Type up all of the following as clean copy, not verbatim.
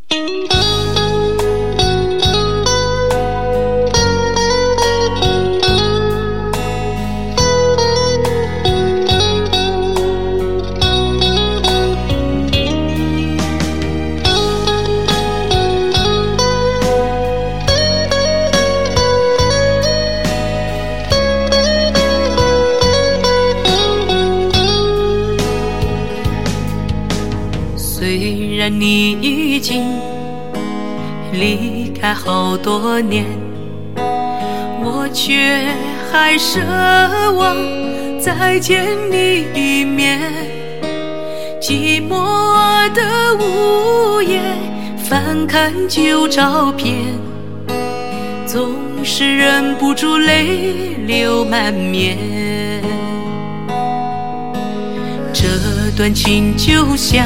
虽然你已经离开好多年，我却还奢望再见你一面。寂寞的午夜，翻看旧照片，总是忍不住泪流满面。这段情就像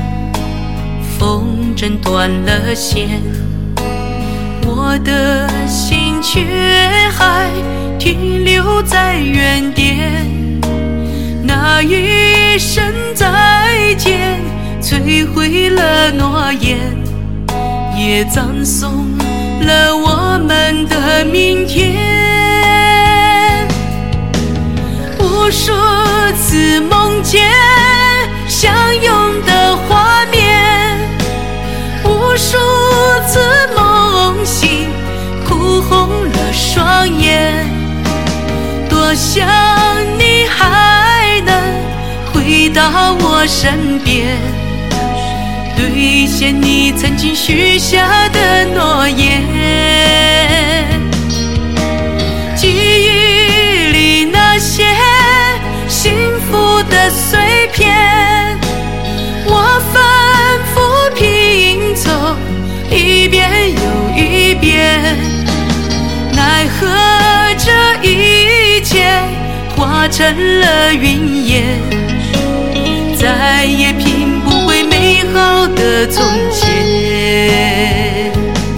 风筝断了线，我的心却还停留在原点。那一声再见，摧毁了诺言，也葬送了我们的明天。无数次梦见相拥的画面，无数次梦醒，哭红了双眼。多想你还能回到我身边，兑现你曾经许下的诺言。记忆里那些幸福的碎片，我反复拼凑一遍又一遍，奈何这一切化成了云烟，再也拼不回美好的从前。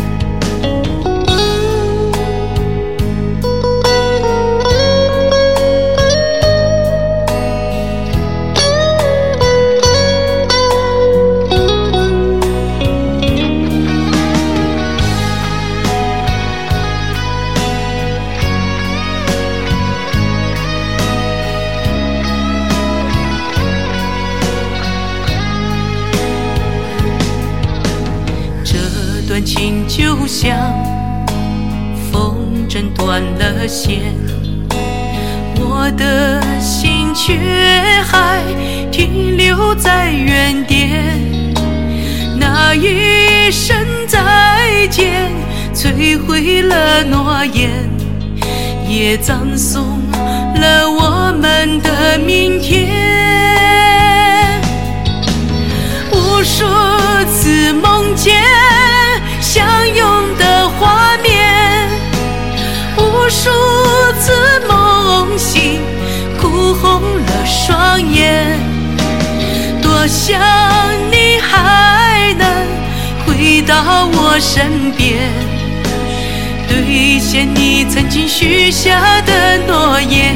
这段情就像风筝断了线，我的心却还停留在原点。那一声再见，摧毁了诺言，也葬送了我们的明天。无数次梦见相拥的画面，无数次梦醒，哭红了双眼。多想你还能回到我身边，兑现你曾经许下的诺言。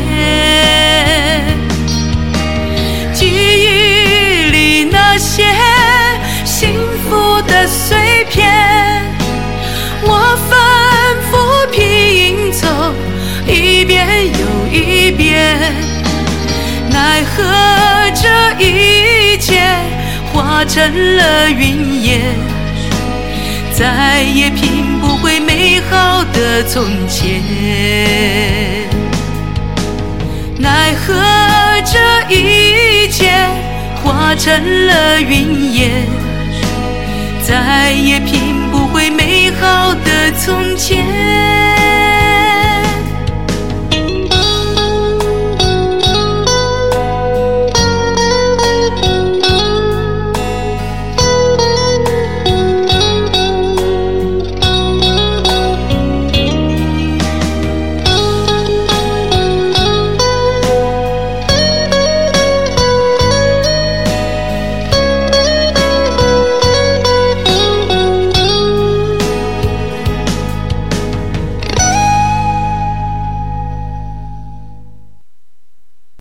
记忆里那些幸福的碎片，我反复拼凑一遍又一遍，奈何这一切化成了云烟，再也拼不回美好的从前。奈何这一切化成了云烟，再也拼不回美好的从前。